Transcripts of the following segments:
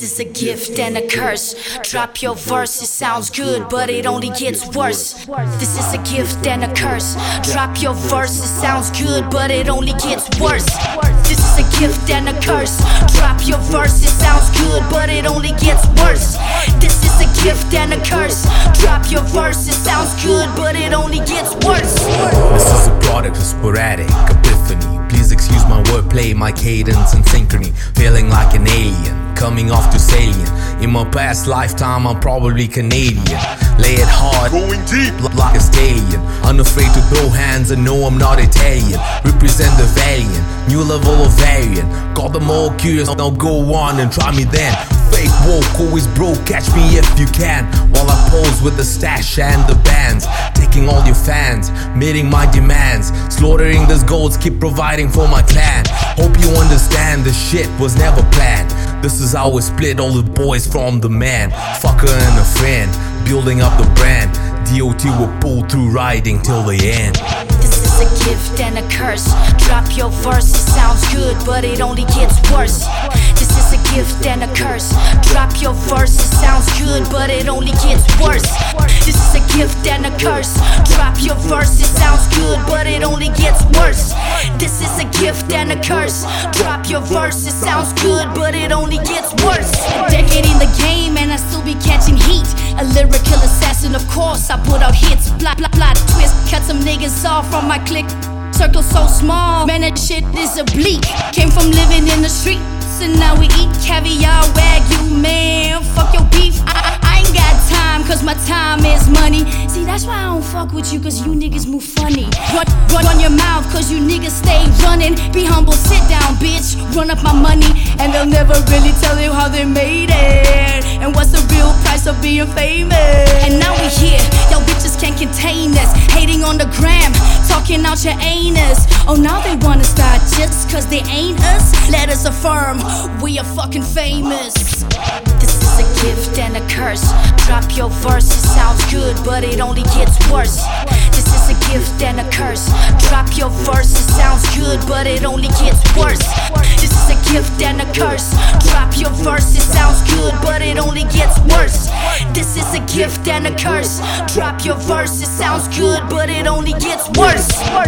This is a gift and a curse. Drop your verse, it sounds good, but it only gets worse. This is a gift and a curse. Drop your verse, it sounds good, but it only gets worse. This is a gift and a curse. Drop your verse, it sounds good, but it only gets worse. This is a gift and a curse. Drop your verse, it sounds good, but it only gets worse. This is a product of sporadic epiphany. Please excuse my wordplay, my cadence and synchrony. Feeling like an alien, coming off to salient. In my past lifetime I'm probably Canadian. Lay it hard, going deep like a stallion. Unafraid to throw hands and know I'm not Italian. Represent the valiant, new level of variant. Got them all curious, now go on and try me then. Fake woke, always broke, catch me if you can. While I pose with the stash and the bands. Taking all your fans, meeting my demands. Slaughtering these goats, keep providing for my clan. Hope you understand, the shit was never planned. This is how we split all the boys from the man. Fucker and a friend, building up the brand. DOT will pull through riding till the end. This is a gift and a curse. Drop your verse, it sounds good, but it only gets worse. This is a gift and a curse. Drop your verse, it sounds good, but it only gets worse. This is a gift and a curse. Drop your verse, it sounds good, but it only gets worse. This is a gift and a curse. Drop your verse, it sounds good, but it only gets worse. A decade in the game and I still be catching heat. A lyrical assassin, of course, I put out hits. Plot, twist, cut some niggas off from my clique. Circle so small, man, that shit is oblique. Came from living in the streets and now we eat caviar, wagyu, man. Fuck your beef, I ain't got time, cause my time is money. See, that's why I don't fuck with you, cause you niggas move funny. Run your mouth, cause you niggas stay running. Be humble, sit down, bitch, run up my money. And they'll never really tell you how they made it, and what's the real price of being famous. And now we here, y'all bitches can't contain us. Hating on the gram, talking out your anus. Oh, now they wanna start just cause they ain't us. Let us affirm, we are fucking famous. This is a gift and a curse. Drop your verse, it sounds good, but it only gets worse. This is a gift and a curse. Drop your verse, it sounds good, but it only gets worse. This is a gift and a curse. Drop your verse, it sounds good, but it only gets worse. This is a gift and a curse. Drop your verse, it sounds good, but it only gets worse.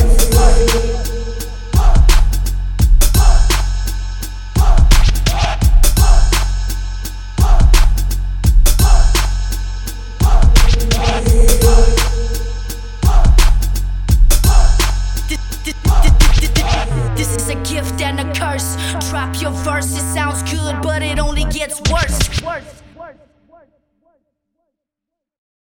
This is a gift and a curse. Drop your verse, it sounds good, but it only gets worse.